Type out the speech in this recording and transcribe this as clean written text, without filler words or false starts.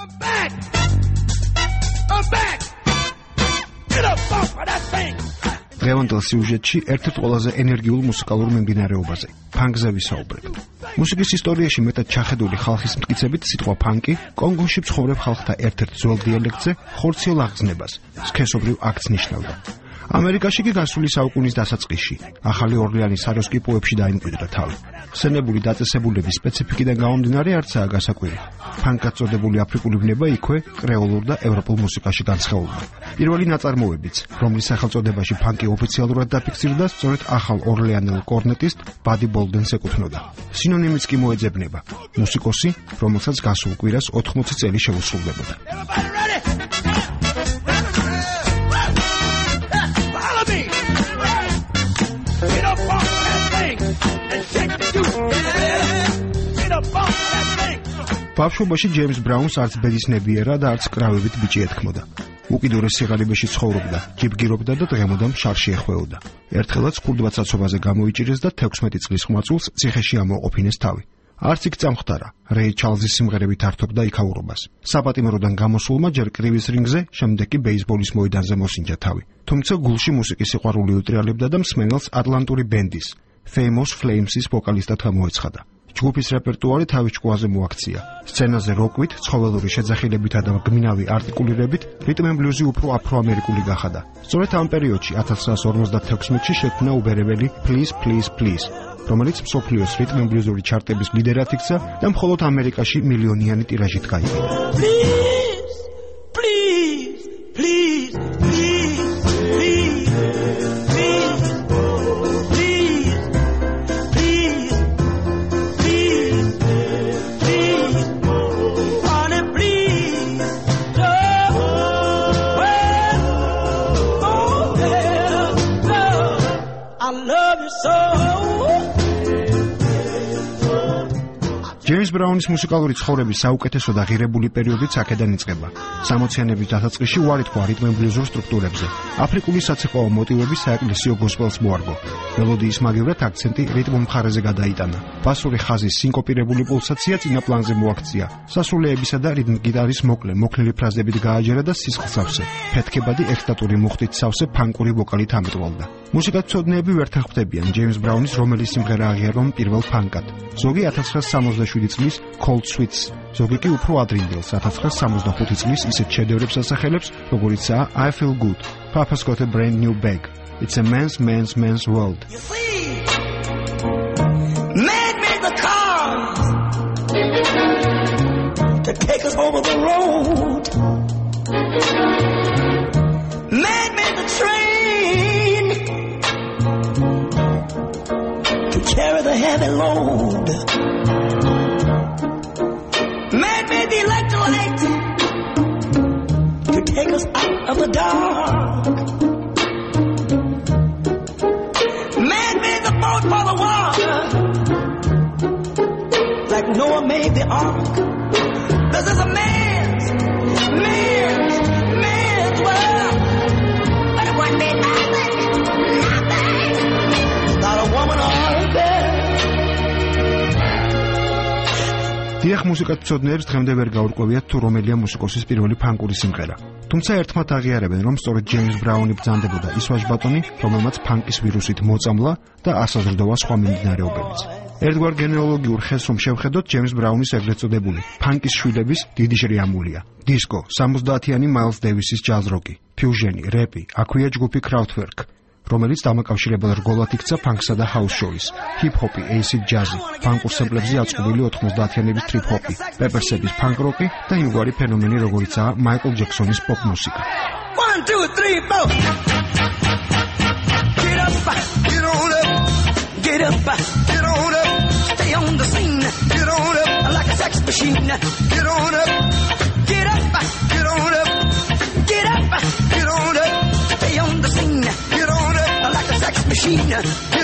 I'm back. I'm back. Get up off of that thing. დღევანდელ სიუჟეტში ერთ-ერთ ყველაზე ენერგიულ მუსიკალურ მიმდინარეობაზე, ფანკზე ვისაუბრებ. მუსიკის ისტორიაში მეტად ჩახედული ხალხის მტკიცებით სიტყვა ფანკი კონგოში მცხოვრებ ხალხთა ერთ-ერთ ძველ დიალექტზე ხორციელ აღგზნებას, სქესობრივ აქტს ნიშნავდა. ამერიკაში კი გასული საუკუნის დასაწყისში ახალი ორლეანის საროსკიპოებში დაიმკვიდრა თავი. ხსენებული დაწესებულების სპეციფიკიდან გამომდინარე არცაა გასაკვირი. ფანკად წოდებული აფრიკული ბნება იქვე კრეოლურ და ევროპულ მუსიკაში განსხეულდა. პირველი ნაწარმოებიც, რომლის სახელწოდებაში ფანკი ოფიციალურად დაფიქსირდა, სწორედ ახალ ორლეანელ კორნეტისტ ბადი ბოლდენს ეკუთვნოდა. სინონიმიც კი მოეძებნება, მუსიკოსი, რომელსაც გასულ კვირას 80 წელი შეუსრულდებოდა. ბავშვობაში ჯეიმს ბრაუნს არც ბედის ნებიერა და არც კრავებით ბიჭი ეთქმოდა. უკიდურეს სიღარიბეში ცხოვრობდა, ჯიბგირობდა და დღემოდამ შარში ეხვეოდა. ერთხელაც ქურდვაცაცობაზე გამოიჭირეს და 16 წლის ხმაწულს ციხეში ამოყოფინეს თავი. არც იქ წამختარა, რეი ჩარლზის სიმღერებით ართობდა იქაურობას. საპატიმროდან გამოსულმა ჯერ კრივის რინგზე, შემდეგ კი ბეისბოლის მოედანზე მოსინჯა თავი. თუმცა გულში მუსიკის სიყვარული უტრიალებდა და მსმენელს ატლანტური ბენდის, Famous Flames-ის ვოკალისტად გამოეცხადა. ჯგუფის რეპერტუარი თავის ჭკუაზე მოაქცია. სცენაზე როკვით, ცხოველური შეძახილებითა და გმინავი არტიკულირებით, რიტმ-ენ-ბლუზი უფრო აფრო-ამერიკული გახადა. სწორედ ამ პერიოდში 1956-ში შექმნა უბერებელი Please Please Please, რომელიც მსოფლიოს რიტმ-ენ-ბლუზური ჩარტების ლიდერად იქცა და მხოლოდ ამერიკაში მილიონიანი ტირაჟით გაიყიდა. Please, please, please, please, please, please. ჯეიმს ბრაუნის მუსიკალური ცხოვრების საუკეთესო და ღირებული პერიოდიც აქედან იწყება. 60-იანების დასაწყისში უარი თქვა რიტმ-ენ-ბლუზურ სტრუქტურებზე. აფრიკული საცეკვაო მოტივები საეკლესიო გოსპელს მოარგო. მელოდიის მაგივრად აქცენტი რიტმ მხარეზე გადაიტანა. ბასური ხაზის სინკოპირებული პულსაცია წინა პლანზე მოაქცია. სასულეებისა და რიტმ გიტარის მოკლელი ფრაზებით გააჯერა და სისხლს ავსე. ფეთქებადი ექსტატური მუხტით სავსე ფანკური ვოკალით ამიტყვალდა. მუსიკათმცოდნეები ვერ თანხმდებიან ჯეიმს ბრაუნის რომელი სიმღერა აღიარონ პირველ ფანკად. ზოგი 1967 წლის Cold Sweets, ზოგი კი უფრო ადრინდელს 1965 წლის ისეთ შედევრებს ასახელებს, როგორიცაა I Feel Good, Papa's Got a Brand New Bag, It's a Man's World. You see, man made the cars to take us over the road. Man made the train to carry the heavy load. Man made the electric light to take us out of the dark. Man made the boat for the water, like Noah made the ark. This is a man's world. But it wouldn't be nothing. Not a woman or a girl. დიახ, მუსიკათმცოდნეებს დღემდე ვერ გაურკვევიათ თუ რომელია მუსიკოსის პირველი ფანკური სიმღერა. თუმცა ერთმანეთ აღიარებენ, რომ სწორედ ჯეიმს ბრაუნი ბრძანდებოდა ის ვაჟბატონი, რომელმაც ფანკის ვირუსით მოწამლა და ასაზრდოა სხვა მიმდინარეობებიც. ერთგვარ გენეალოგიურ ხელს რომ შევხედოთ, ჯეიმს ბრაუნის ეგრეთ წოდებული ფანკის შვილების დიდი ჟრიამულია. დისკო, 70-იანი მაილს დევისის ჯაზ როკი, ფიუჟენი, რეპი, აქვეა ჯგუფი Kraftwerk, რომელიც დამაკავშირებელ რგოლად იქცა ფანკსა და ჰაუს შორის, ჰიპ-ჰოპი, ეისიდ ჯაზი, ფანკურ სემპლებზე აწყობილი 90-იანების ტრიპ-ჰოპი, პეპერსების ფანკ როკი და იმგვარი ფენომენი, როგორიცაა მაიკლ ჯექსონის პოპ მუსიკა. 1, 2, 3, 4. Get up, get on up, get up, get on up, stay on the scene, get on up, like a sex machine, get on up, get up, get on up, get up, get on up, stay on the scene, get on up, like a sex machine.